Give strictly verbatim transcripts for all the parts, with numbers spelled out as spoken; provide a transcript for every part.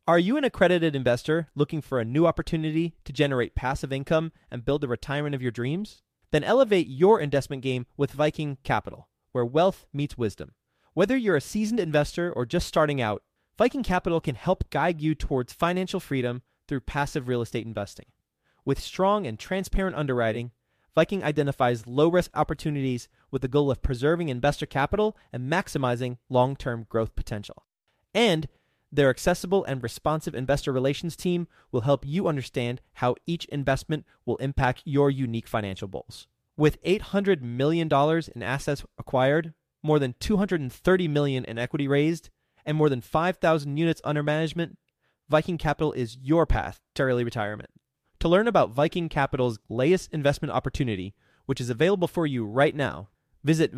Are you an accredited investor looking for a new opportunity to generate passive income and build the retirement of your dreams? Then elevate your investment game with Viking Capital, where wealth meets wisdom. Whether you're a seasoned investor or just starting out, Viking Capital can help guide you towards financial freedom through passive real estate investing. With strong and transparent underwriting, Viking identifies low-risk opportunities with the goal of preserving investor capital and maximizing long-term growth potential. And their accessible and responsive investor relations team will help you understand how each investment will impact your unique financial goals. With eight hundred million dollars in assets acquired, more than two hundred thirty million dollars in equity raised, and more than five thousand units under management, Viking Capital is your path to early retirement. To learn about Viking Capital's latest investment opportunity, which is available for you right now, visit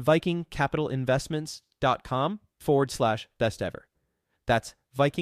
vikingcapitalinvestments.com forward slash best ever. That's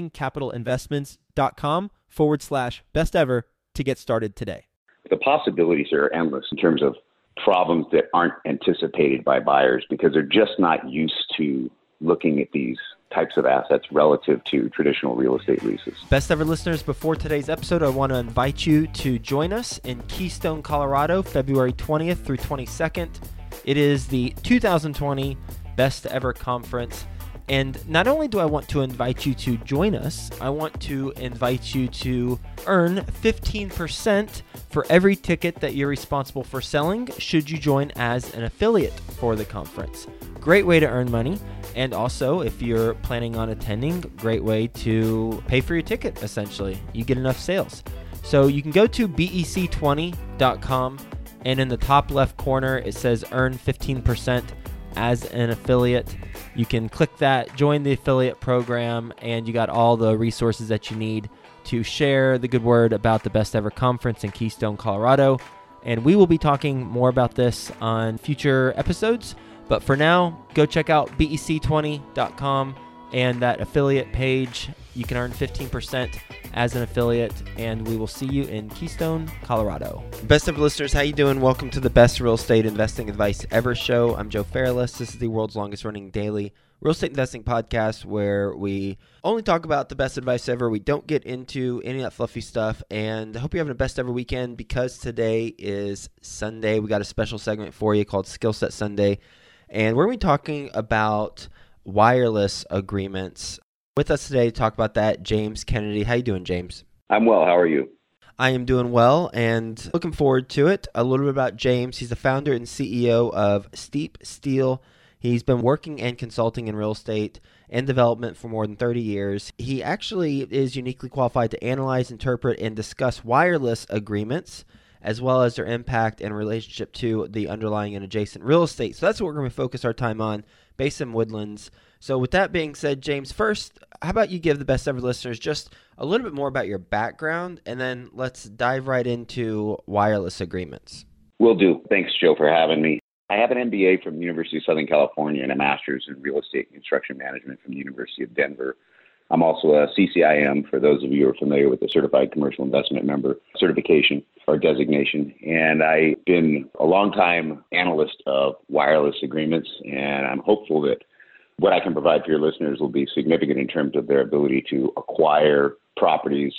vikingcapitalinvestments.com forward slash best ever to get started today. The possibilities are endless in terms of problems that aren't anticipated by buyers because they're just not used to looking at these types of assets relative to traditional real estate leases. Best ever listeners, before today's episode, I want to invite you to join us in Keystone, Colorado, February twentieth through twenty-second. It is the two thousand twenty Best Ever Conference. And not only do I want to invite you to join us, I want to invite you to earn fifteen percent for every ticket that you're responsible for selling should you join as an affiliate for the conference. Great way to earn money. And also, if you're planning on attending, great way to pay for your ticket, essentially. You get enough sales. So you can go to B E C twenty dot com, and in the top left corner, it says earn fifteen percent as an affiliate. You can click that, join the affiliate program, and you got all the resources that you need to share the good word about the Best Ever Conference in Keystone, Colorado. And we will be talking more about this on future episodes. But for now, go check out B E C twenty dot com and that affiliate page. You can earn fifteen percent as an affiliate, and we will see you in Keystone, Colorado. Best Ever listeners, how you doing? Welcome to the Best Real Estate Investing Advice Ever show. I'm Joe Fairless. This is the world's longest running daily real estate investing podcast where we only talk about the best advice ever. We don't get into any of that fluffy stuff, and I hope you're having a best ever weekend because today is Sunday. We got a special segment for you called Skill Set Sunday, and we're going to be talking about wireless agreements. With us today to talk about that, James Kennedy. How you doing, James? I'm well. How are you? I am doing well and looking forward to it. A little bit about James. He's the founder and C E O of Steep Steel. He's been working and consulting in real estate and development for more than thirty years. He actually is uniquely qualified to analyze, interpret, and discuss wireless agreements, as well as their impact and relationship to the underlying and adjacent real estate. So that's what we're going to focus our time on, based in Woodlands. So with that being said, James, first, how about you give the Best Ever listeners just a little bit more about your background, and then let's dive right into wireless agreements. Will do. Thanks, Joe, for having me. I have an M B A from the University of Southern California and a master's in real estate and construction management from the University of Denver. I'm also a C C I M, for those of you who are familiar with the Certified Commercial Investment Member certification or designation. And I've been a long-time analyst of wireless agreements, and I'm hopeful that what I can provide for your listeners will be significant in terms of their ability to acquire properties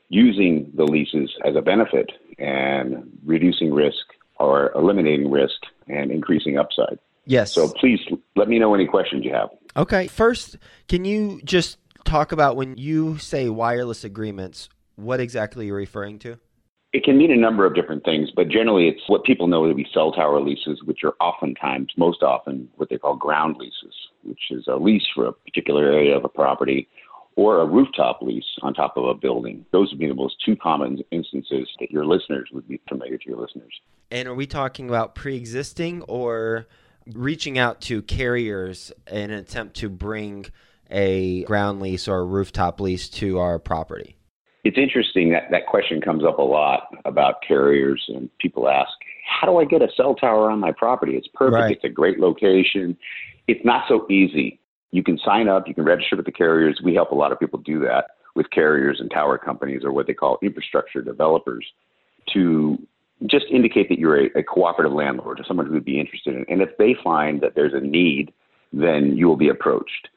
using the leases as a benefit and reducing risk or eliminating risk and increasing upside. Yes. So please let me know any questions you have. Okay. First, can you just talk about when you say wireless agreements, what exactly you're referring to? It can mean a number of different things, but generally it's what people know to be cell tower leases, which are oftentimes, most often, what they call ground leases, which is a lease for a particular area of a property, or a rooftop lease on top of a building. Those would be the most two common instances that your listeners would be familiar to your listeners. And are we talking about pre-existing or reaching out to carriers in an attempt to bring a ground lease or a rooftop lease to our property? It's interesting that that question comes up a lot about carriers, and people ask, how do I get a cell tower on my property? It's perfect. Right. It's a great location. It's not so easy. You can sign up. You can register with the carriers. We help a lot of people do that with carriers and tower companies, or what they call infrastructure developers, to just indicate that you're a, a cooperative landlord or someone who would be interested in it. And if they find that there's a need, then you will be approached.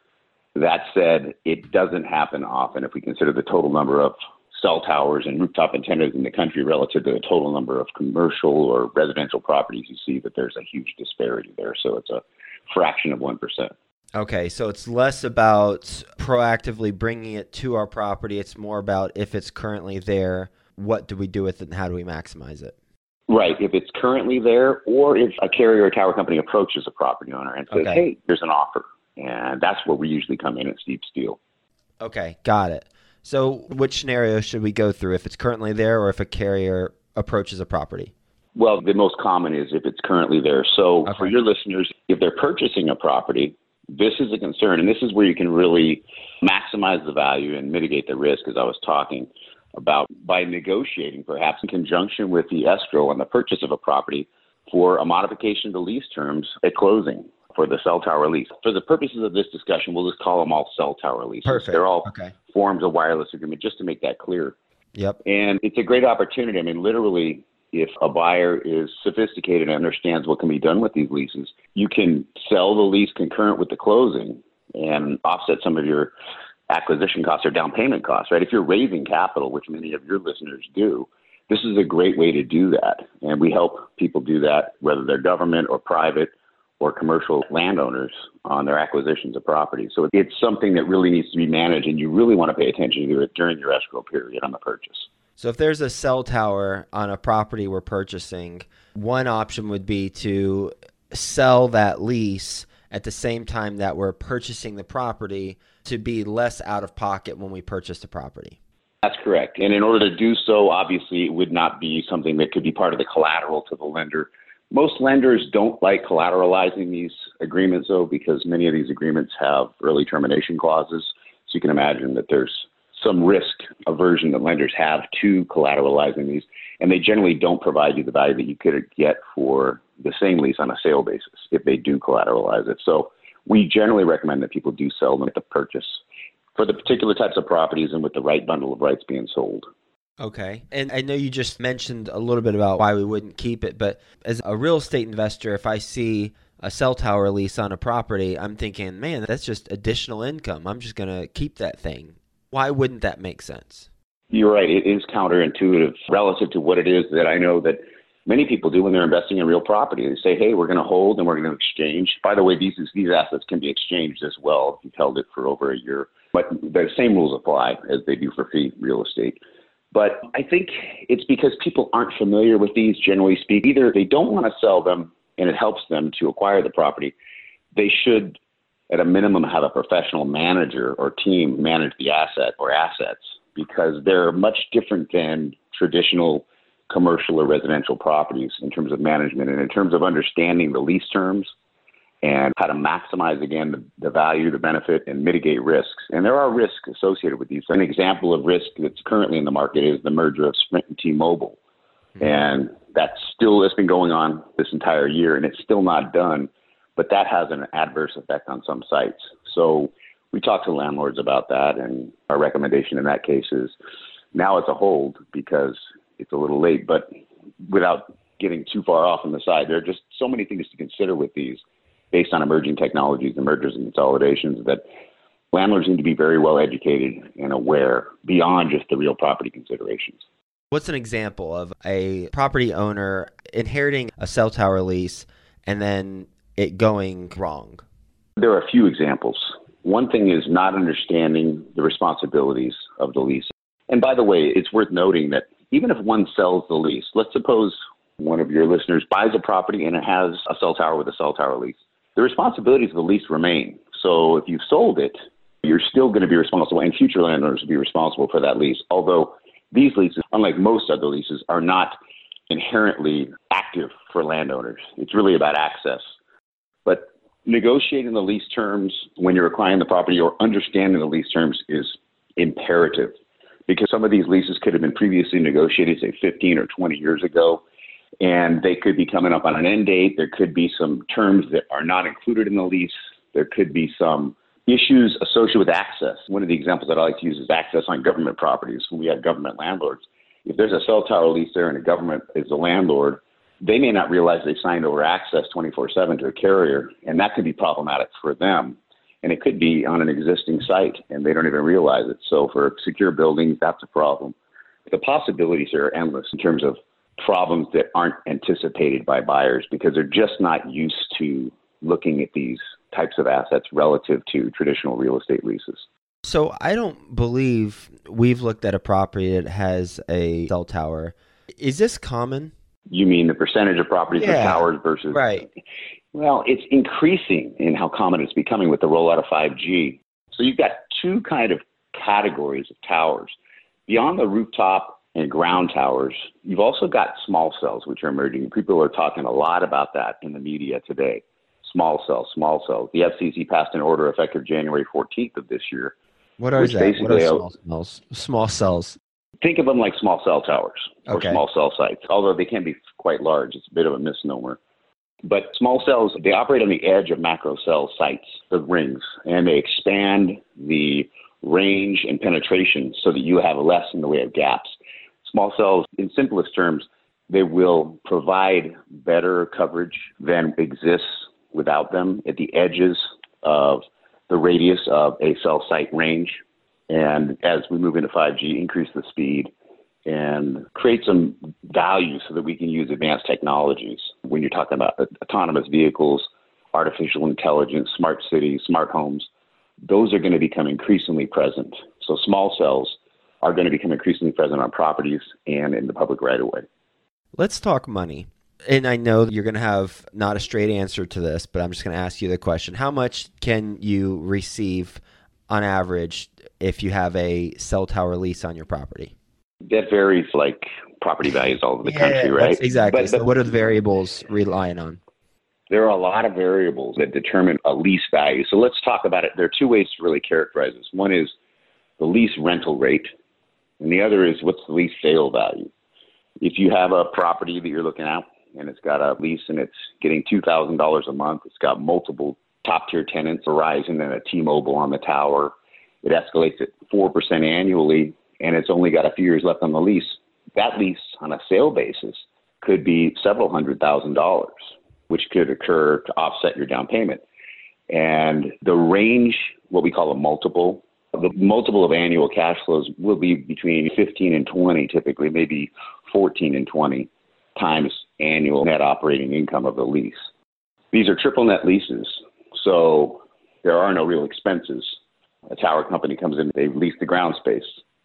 That said, it doesn't happen often if we consider the total number of cell towers and rooftop antennas in the country relative to the total number of commercial or residential properties. You see that there's a huge disparity there. So it's a fraction of one percent. Okay, so it's less about proactively bringing it to our property. It's more about if it's currently there, what do we do with it and how do we maximize it? Right. If it's currently there, or if a carrier or tower company approaches a property owner and says, okay. hey, there's an offer. And that's where we usually come in at Steep Steel. Okay, got it. So which scenario should we go through, if it's currently there or if a carrier approaches a property? Well, the most common is if it's currently there. So okay. for your listeners, if they're purchasing a property, this is a concern, and this is where you can really maximize the value and mitigate the risk, as I was talking about, by negotiating perhaps in conjunction with the escrow on the purchase of a property for a modification of the lease terms at closing for the cell tower lease. For the purposes of this discussion, we'll just call them all cell tower leases. Perfect. They're all okay. forms of wireless agreement, just to make that clear. Yep. And it's a great opportunity. I mean, literally, if a buyer is sophisticated and understands what can be done with these leases, you can sell the lease concurrent with the closing and offset some of your acquisition costs or down payment costs, right? If you're raising capital, which many of your listeners do, this is a great way to do that. And we help people do that, whether they're government or private or commercial landowners, on their acquisitions of property. So it's something that really needs to be managed, and you really want to pay attention to it during your escrow period on the purchase. So if there's a cell tower on a property we're purchasing, one option would be to sell that lease at the same time that we're purchasing the property to be less out of pocket when we purchase the property. That's correct. And in order to do so, obviously, it would not be something that could be part of the collateral to the lender. Most lenders don't like collateralizing these agreements, though, because many of these agreements have early termination clauses. So you can imagine that there's some risk aversion that lenders have to collateralizing these, and they generally don't provide you the value that you could get for the same lease on a sale basis if they do collateralize it. So we generally recommend that people do sell them at the purchase for the particular types of properties and with the right bundle of rights being sold. Okay. And I know you just mentioned a little bit about why we wouldn't keep it, but as a real estate investor, if I see a cell tower lease on a property, I'm thinking, man, that's just additional income. I'm just going to keep that thing. Why wouldn't that make sense? You're right. It is counterintuitive relative to what it is that I know that many people do when they're investing in real property. They say, hey, we're going to hold and we're going to exchange. By the way, these these assets can be exchanged as well if you've held it for over a year. But the same rules apply as they do for fee real estate. But I think it's because people aren't familiar with these, generally speaking. Either they don't want to sell them and it helps them to acquire the property. They should, at a minimum, have a professional manager or team manage the asset or assets, because they're much different than traditional commercial or residential properties in terms of management and in terms of understanding the lease terms and how to maximize, again, the, the value, the benefit, and mitigate risks. And there are risks associated with these. An example of risk that's currently in the market is the merger of Sprint and T-Mobile. Mm-hmm. And that still has been going on this entire year, and it's still not done. But that has an adverse effect on some sites. So we talk to landlords about that, and our recommendation in that case is now it's a hold because it's a little late. But without getting too far off on the side, there are just so many things to consider with these based on emerging technologies and mergers and consolidations that landlords need to be very well educated and aware beyond just the real property considerations. What's an example of a property owner inheriting a cell tower lease and then it going wrong? There are a few examples. One thing is not understanding the responsibilities of the lease. And by the way, it's worth noting that even if one sells the lease, let's suppose one of your listeners buys a property and it has a cell tower with a cell tower lease. The responsibilities of the lease remain. So if you've sold it, you're still going to be responsible, and future landowners will be responsible for that lease. Although these leases, unlike most other leases, are not inherently active for landowners. It's really about access. But negotiating the lease terms when you're acquiring the property or understanding the lease terms is imperative, because some of these leases could have been previously negotiated, say, fifteen or twenty years ago, and they could be coming up on an end date. There could be some terms that are not included in the lease. There could be some issues associated with access. One of the examples that I like to use is access on government properties. When we have government landlords, if there's a cell tower lease there and the government is the landlord, they may not realize they've signed over access twenty-four seven to a carrier, and that could be problematic for them. And it could be on an existing site, and they don't even realize it. So for secure buildings, that's a problem. The possibilities are endless in terms of problems that aren't anticipated by buyers because they're just not used to looking at these types of assets relative to traditional real estate leases. So I don't believe we've looked at a property that has a cell tower. Is this common? You mean the percentage of properties Yeah, with towers versus... right. Well, it's increasing in how common it's becoming with the rollout of five G. So you've got two kind of categories of towers. Beyond the rooftop and ground towers, you've also got small cells, which are emerging. People are talking a lot about that in the media today. Small cells, small cells. The F C C passed an order effective January fourteenth of this year. What are which that? What are basically small cells? Small cells. Think of them like small cell towers or Okay. small cell sites, although they can be quite large. It's a bit of a misnomer. But small cells, they operate on the edge of macro cell sites, the rings, and they expand the range and penetration so that you have less in the way of gaps. Small cells, in simplest terms, they will provide better coverage than exists without them at the edges of the radius of a cell site range. And as we move into five G, increase the speed and create some value so that we can use advanced technologies. When you're talking about autonomous vehicles, artificial intelligence, smart cities, smart homes, those are going to become increasingly present. So small cells are going to become increasingly present on properties and in the public right of way. Let's talk money. And I know you're going to have not a straight answer to this, but I'm just going to ask you the question. How much can you receive on average if you have a cell tower lease on your property? That varies like property values all over the Yeah, country, right? Exactly. But, so but what are the variables relying on? there are a lot of variables that determine a lease value. So let's talk about it. There are two ways to really characterize this. One is the lease rental rate, and the other is what's the lease sale value. If you have a property that you're looking at and it's got a lease and it's getting two thousand dollars a month, it's got multiple top-tier tenants, Verizon and a T-Mobile on the tower, it escalates at four percent annually, and it's only got a few years left on the lease. That lease on a sale basis could be several hundred thousand dollars, which could occur to offset your down payment. And the range, what we call a multiple, the multiple of annual cash flows will be between fifteen and twenty, typically, maybe fourteen and twenty times annual net operating income of the lease. These are triple net leases, so there are no real expenses. A tower company comes in, they lease the ground space.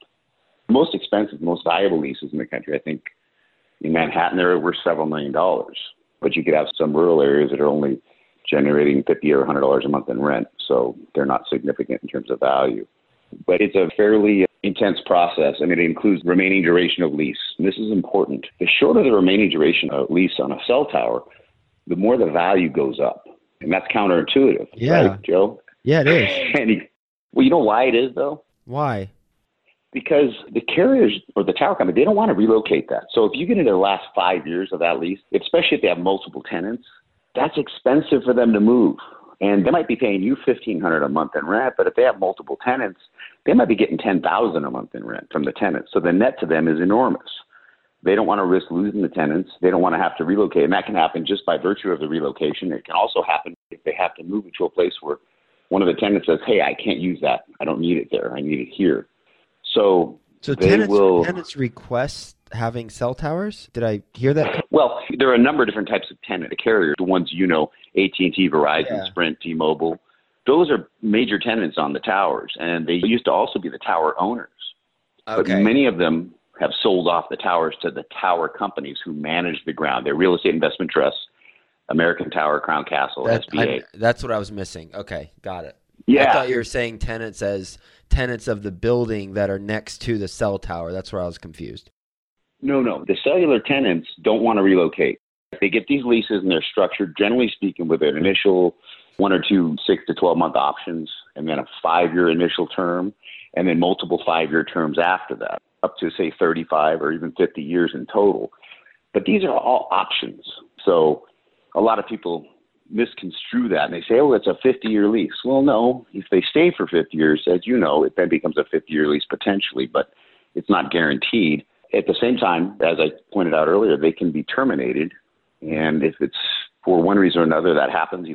The most expensive, most valuable leases in the country, I think, in Manhattan, they're worth several million dollars. But you could have some rural areas that are only generating fifty or one hundred dollars a month in rent, so they're not significant in terms of value. But it's a fairly intense process, and it includes remaining duration of lease. And this is important. The shorter the remaining duration of lease on a cell tower, the more the value goes up. And that's counterintuitive, Yeah. right, Joe? Yeah, it is. And he, well, you know why it is, though? Why? Because the carriers or the tower company, they don't want to relocate that. So if you get into the last five years of that lease, especially if they have multiple tenants, that's expensive for them to move. And they might be paying you fifteen hundred dollars a month in rent, but if they have multiple tenants, they might be getting ten thousand dollars a month in rent from the tenants. So the net to them is enormous. They don't want to risk losing the tenants. They don't want to have to relocate. And that can happen just by virtue of the relocation. It can also happen if they have to move into a place where one of the tenants says, hey, I can't use that. I don't need it there. I need it here. So, So they tenants, will, tenants request having cell towers? Did I hear that? well, there are a number of different types of tenant carriers. The ones you know, A T and T, Verizon, Yeah. Sprint, T-Mobile. Those are major tenants on the towers, and they used to also be the tower owners. But many of them have sold off the towers to the tower companies who manage the ground. They're real estate investment trusts, American Tower, Crown Castle, That, S B A. I, that's what I was missing. Okay, got it. Yeah. I thought you were saying tenants as tenants of the building that are next to the cell tower. That's where I was confused. No, no. The cellular tenants don't want to relocate. They get these leases and they're structured, generally speaking, with an initial one or two six to twelve month options, and then a five-year initial term, and then multiple five-year terms after that, up to, say, thirty-five or even fifty years in total. But these are all options. So a lot of people misconstrue that, and they say, oh, it's a fifty-year lease. Well, no. If they stay for fifty years, as you know, it then becomes a fifty-year lease potentially, but it's not guaranteed. At the same time, as I pointed out earlier, they can be terminated. And if it's for one reason or another that happens, either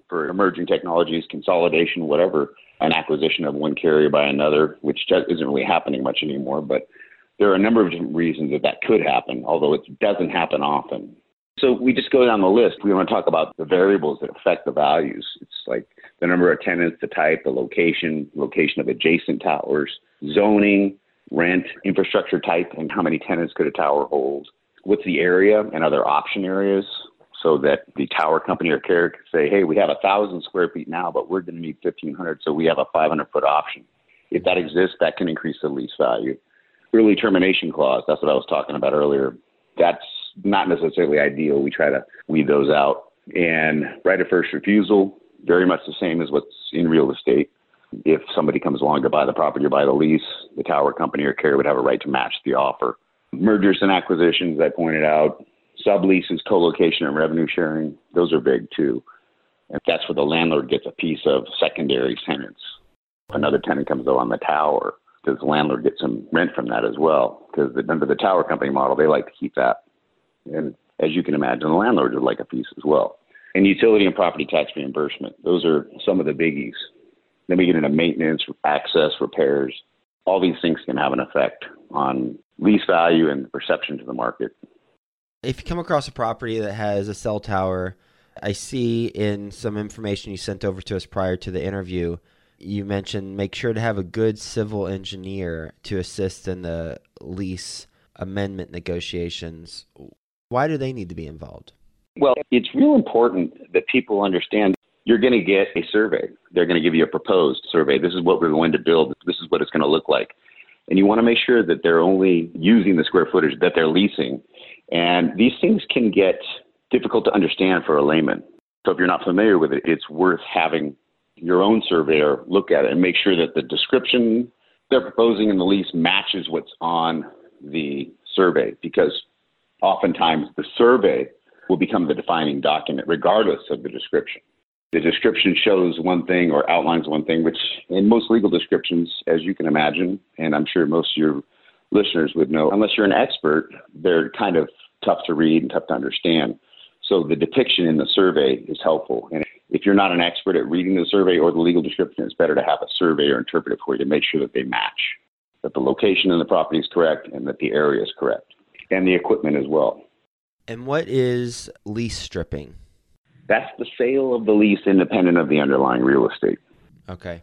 for emerging technologies, consolidation, whatever, an acquisition of one carrier by another, which isn't really happening much anymore. But there are a number of different reasons that that could happen, although it doesn't happen often. So we just go down the list. We want to talk about the variables that affect the values. It's like the number of tenants, the type, the location, location of adjacent towers, zoning, rent, infrastructure type, and how many tenants could a tower hold. What's the area and other option areas, so that the tower company or carrier can say, hey, we have one thousand square feet now, but we're going to need fifteen hundred, so we have a five hundred foot option. If that exists, that can increase the lease value. Early termination clause, that's what I was talking about earlier. That's not necessarily ideal. We try to weed those out. And right of first refusal, very much the same as what's in real estate. If somebody comes along to buy the property or buy the lease, the tower company or carrier would have a right to match the offer. Mergers and acquisitions, I pointed out. Subleases, co-location, and revenue sharing, those are big too. And that's where the landlord gets a piece of secondary tenants. If another tenant comes on the tower, does the landlord get some rent from that as well? Because under the tower company model, they like to keep that. And as you can imagine, the landlord would like a piece as well. And utility and property tax reimbursement, those are some of the biggies. Then we get into maintenance, access, repairs. All these things can have an effect on lease value and perception to the market. If you come across a property that has a cell tower, I see in some information you sent over to us prior to the interview, you mentioned make sure to have a good civil engineer to assist in the lease amendment negotiations. Why do they need to be involved? Well, it's real important that people understand you're going to get a survey. They're going to give you a proposed survey. This is what we're going to build. This is what it's going to look like. And you want to make sure that they're only using the square footage that they're leasing. And these things can get difficult to understand for a layman. So if you're not familiar with it, it's worth having your own surveyor look at it and make sure that the description they're proposing in the lease matches what's on the survey, because oftentimes the survey will become the defining document regardless of the description. The description shows one thing or outlines one thing, which in most legal descriptions, as you can imagine, and I'm sure most of your listeners would know, unless you're an expert, they're kind of tough to read and tough to understand. So the depiction in the survey is helpful. And if you're not an expert at reading the survey or the legal description, it's better to have a surveyor interpret it for you to make sure that they match, that the location in the property is correct and that the area is correct, and the equipment as well. And what is lease stripping? That's the sale of the lease independent of the underlying real estate. Okay.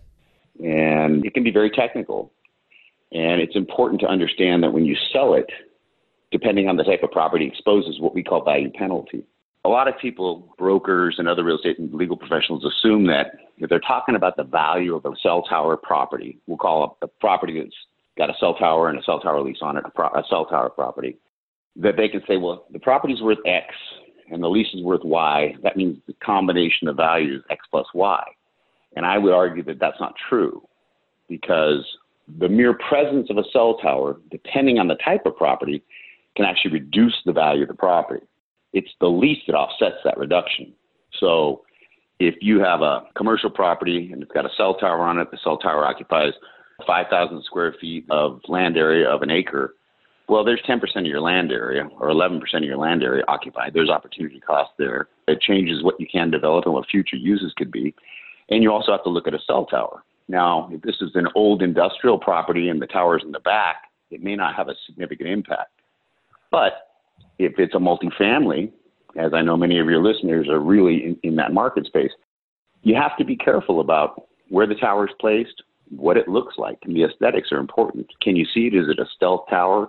And it can be very technical. And it's important to understand that when you sell it, depending on the type of property, exposes what we call value penalty. A lot of people, brokers and other real estate and legal professionals, assume that if they're talking about the value of a cell tower property, we'll call a, a property that's got a cell tower and a cell tower lease on it, a, pro, a cell tower property, that they can say, well, the property's worth X and the lease is worth Y. That means the combination of values X plus Y. And I would argue that that's not true, because the mere presence of a cell tower, depending on the type of property, can actually reduce the value of the property. It's the lease that offsets that reduction. So if you have a commercial property and it's got a cell tower on it, the cell tower occupies five thousand square feet of land area of an acre, well, there's ten percent of your land area or eleven percent of your land area occupied. There's opportunity cost there. It changes what you can develop and what future uses could be. And you also have to look at a cell tower. Now, if this is an old industrial property and the tower's in the back, it may not have a significant impact. But if it's a multifamily, as I know many of your listeners are really in, in that market space, you have to be careful about where the tower is placed, what it looks like, and the aesthetics are important. Can you see it? Is it a stealth tower?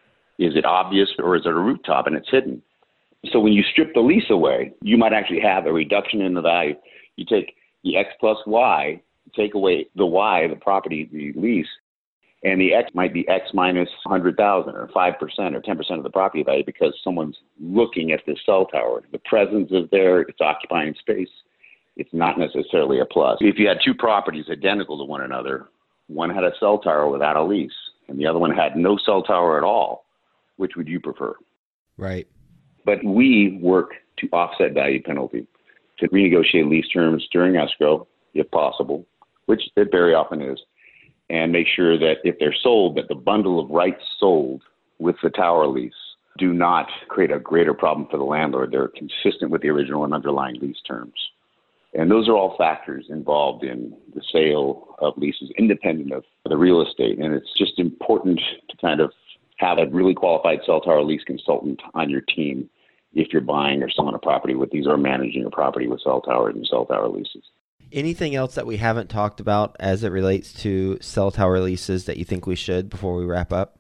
Is it obvious, or is it a rooftop and it's hidden? So when you strip the lease away, you might actually have a reduction in the value. You take the X plus Y, take away the Y, the property, the lease, and the X might be X minus one hundred thousand or five percent or ten percent of the property value because someone's looking at this cell tower. The presence is there, it's occupying space. It's not necessarily a plus. If you had two properties identical to one another, one had a cell tower without a lease, and the other one had no cell tower at all, which would you prefer? Right. But we work to offset value penalty, to renegotiate lease terms during escrow, if possible, which it very often is, and make sure that if they're sold, that the bundle of rights sold with the tower lease do not create a greater problem for the landlord. They're consistent with the original and underlying lease terms. And those are all factors involved in the sale of leases, independent of the real estate. And it's just important to kind of have a really qualified cell tower lease consultant on your team if you're buying or selling a property with these or managing a property with cell towers and cell tower leases. Anything else that we haven't talked about as it relates to cell tower leases that you think we should before we wrap up?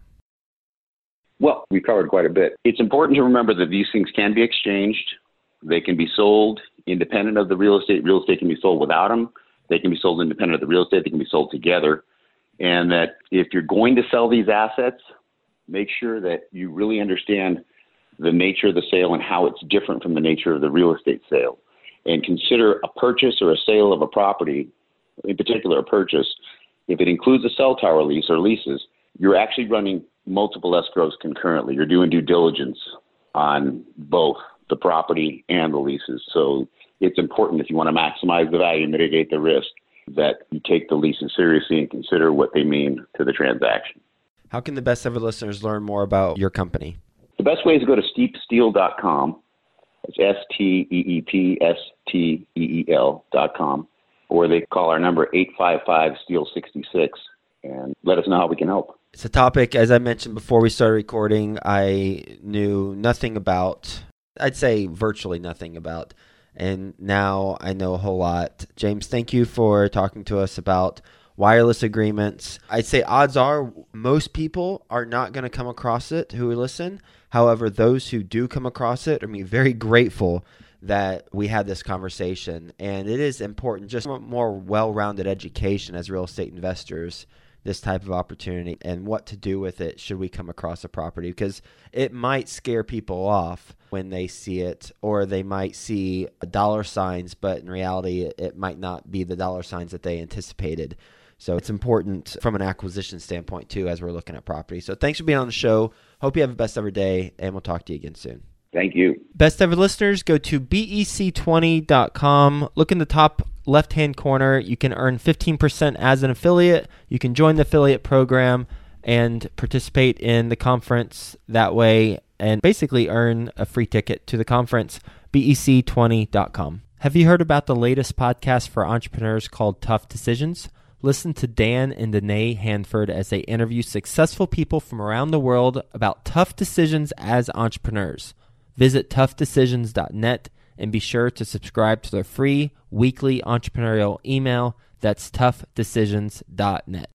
Well, we covered quite a bit. It's important to remember that these things can be exchanged. They can be sold independent of the real estate. Real estate can be sold without them. They can be sold independent of the real estate. They can be sold together. And that if you're going to sell these assets, make sure that you really understand the nature of the sale and how it's different from the nature of the real estate sale. And consider a purchase or a sale of a property, in particular a purchase, if it includes a cell tower lease or leases, you're actually running multiple escrows concurrently. You're doing due diligence on both the property and the leases. So it's important, if you want to maximize the value and mitigate the risk, that you take the leases seriously and consider what they mean to the transaction. How can the Best Ever listeners learn more about your company? The best way is to go to steep steel dot com. It's S T E E P S T E E L dot com. Or they call our number eight five five, steel sixty-six and let us know how we can help. It's a topic, as I mentioned before we started recording, I knew nothing about. I'd say virtually nothing about. And now I know a whole lot. James, thank you for talking to us about wireless agreements. I'd say odds are most people are not going to come across it who listen. However, those who do come across it, I mean, very grateful that we had this conversation. And it is important, just more well-rounded education as real estate investors, this type of opportunity and what to do with it should we come across a property, because it might scare people off when they see it, or they might see dollar signs, but in reality, it might not be the dollar signs that they anticipated. So it's important from an acquisition standpoint too, as we're looking at property. So thanks for being on the show. Hope you have a best ever day, and we'll talk to you again soon. Thank you. Best Ever listeners, go to B E C twenty dot com. Look in the top left-hand corner. You can earn fifteen percent as an affiliate. You can join the affiliate program and participate in the conference that way and basically earn a free ticket to the conference. B E C twenty dot com. Have you heard about the latest podcast for entrepreneurs called Tough Decisions? Listen to Dan and Danae Hanford as they interview successful people from around the world about tough decisions as entrepreneurs. Visit tough decisions dot net and be sure to subscribe to their free weekly entrepreneurial email. That's tough decisions dot net.